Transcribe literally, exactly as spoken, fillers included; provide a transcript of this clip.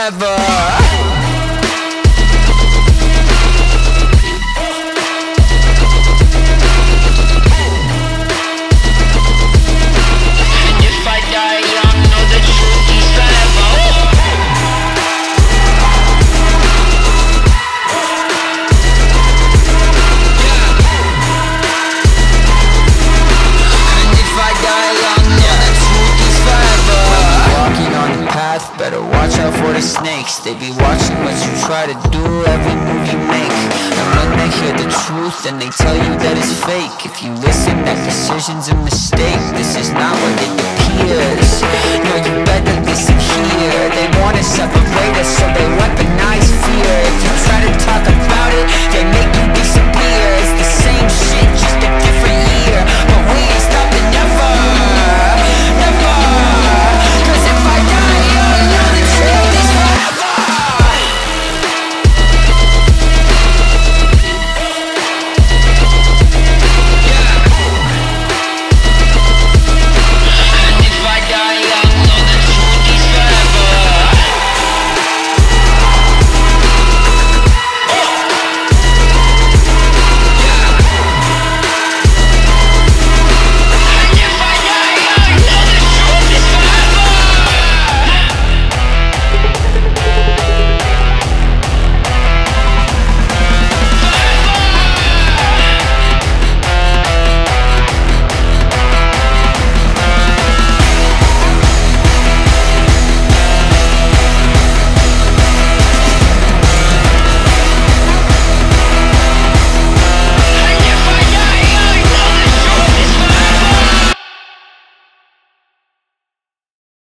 forever. Better watch out for the snakes. They be watching what you try to do, every move you make. And when they hear the truth, then they tell you that it's fake. If you listen, that decision's a mistake. This is not what it appears. No, you better listen here. They wanna separate